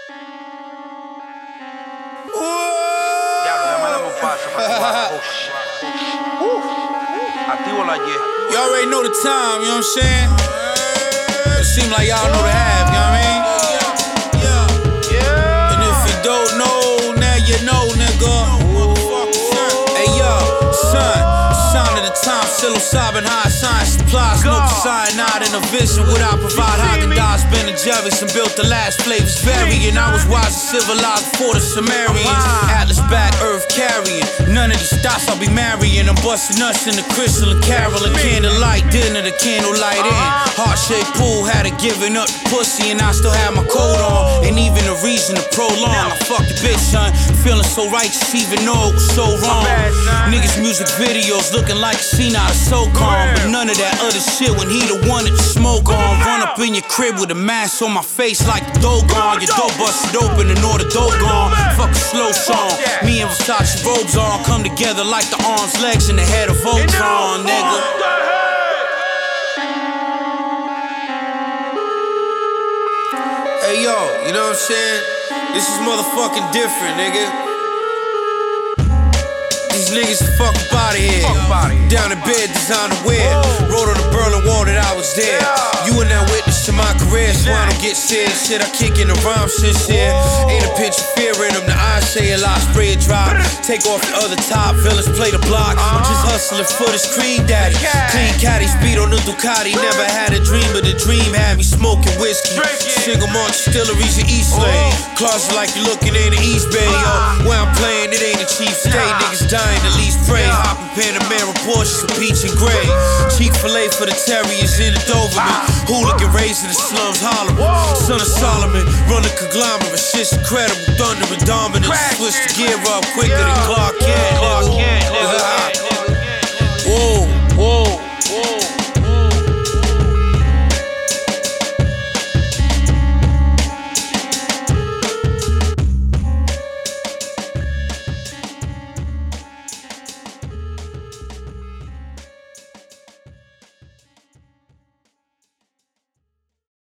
You already know the time, you know what I'm saying? It seem like y'all know the half, you know what I mean? And if you don't know, now you know, nigga. Hey yo, son, sign of the time, psilocybin, high science supplies, no cyanide in a vision. What I provide, Haagen-Dazs, Ben & Jerry's, and built the last flavors varying. I was wise and civilized before the Sumerians. Atlas back, earth carrying. None of these thoughts I'll be marrying. I'm busting nuts in the crystal and carol and candlelight dinner, the candlelight in. Heart-shaped pool, had it giving up the pussy, and I still had my coat on. And even a reason to prolong. I fuck the bitch, son. Feeling so righteous, even though it was so wrong. Niggas' music videos looking like a scene out of SoCon, but none of that other shit when he the one that you smoke on. Run up in your crib with a mask on my face like the dough gone. Your door busted open and all the dough gone. Fuck a slow song. Me and Versace robes on come together like the arms, legs, and the head of Voltron, nigga. Hey yo, you know what I'm saying? This is motherfucking different, nigga. These niggas fuck up out of here. Down in bed, designer wear. Wrote on the Berlin Wall that I was there. You and that witness to my career, so I don't get serious. Shit, I kick in the rhyme sincere. Ain't a pinch of fear in them. The eyes say a lot, spray a drop. Take off the other top, villains play the block. I'm just hustling for this cream daddy. Clean caddy, speed on the Ducati. Never had a dream, but the dream had me smoking whiskey. Single malt distilleries in East Lane. Closet like you're looking in the East Bay, yo. Where I'm playing, it ain't a cheap state. Niggas dying, at least pray. Hopping Panamera, Porsches with peach and gray. Cheap filet for the terriers in the Doberman. Hooligan raised in the slums, hollering. Son of Solomon, run a conglomerate. Shit's incredible, thunder and dominance. Switch the gear up quicker than Clark Kent.